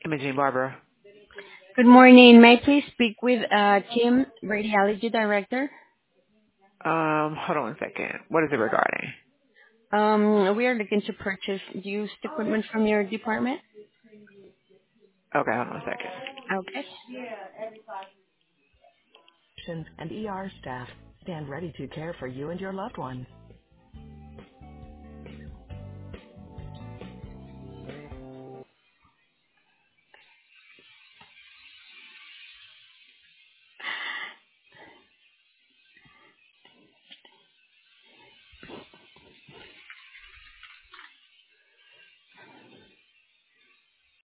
Imaging Barber. Good morning. May I please speak with Tim, Radiology Director? Hold on one second. What is it regarding? We are looking to purchase used equipment from your department. Okay, hold on a second. Okay. And ER staff stand ready to care for you and your loved ones.